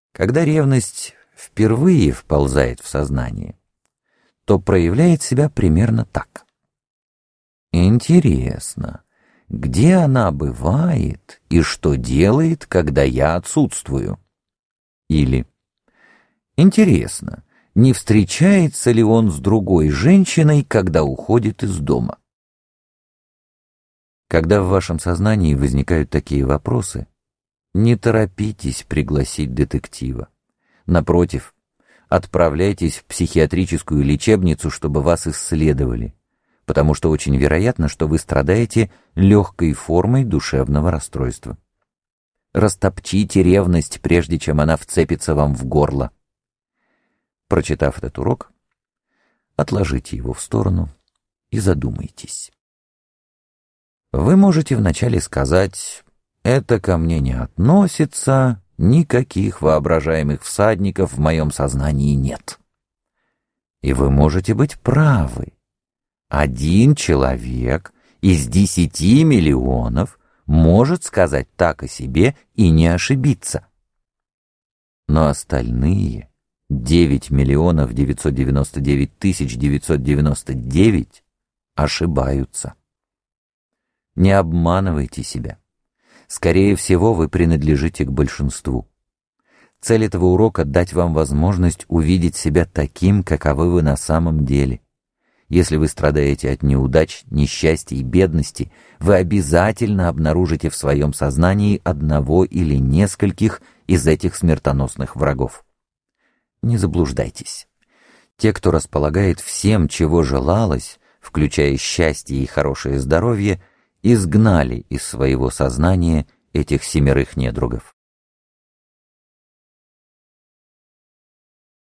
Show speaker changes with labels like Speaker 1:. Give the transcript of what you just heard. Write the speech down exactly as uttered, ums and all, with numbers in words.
Speaker 1: Когда ревность впервые вползает в сознание, то проявляет себя примерно так. Интересно, где она бывает и что делает, когда я отсутствую? Или интересно, не встречается ли он с другой женщиной, когда уходит из дома? Когда в вашем сознании возникают такие вопросы, не торопитесь пригласить детектива. Напротив, отправляйтесь в психиатрическую лечебницу, чтобы вас исследовали, потому что очень вероятно, что вы страдаете легкой формой душевного расстройства. Растопчите ревность, прежде чем она вцепится вам в горло. Прочитав этот урок, отложите его в сторону и задумайтесь. Вы можете вначале сказать: «Это ко мне не относится, никаких воображаемых всадников в моем сознании нет». И вы можете быть правы. Один человек из десяти миллионов может сказать так о себе и не ошибиться. Но остальные девять миллионов девятьсот девяносто девять тысяч девятьсот девяносто девять ошибаются. Не обманывайте себя. Скорее всего, вы принадлежите к большинству. Цель этого урока — дать вам возможность увидеть себя таким, каковы вы на самом деле. Если вы страдаете от неудач, несчастья и бедности, вы обязательно обнаружите в своем сознании одного или нескольких из этих смертоносных врагов. Не заблуждайтесь. Те, кто располагает всем, чего желалось, включая счастье и хорошее здоровье, изгнали из своего сознания этих семерых недругов.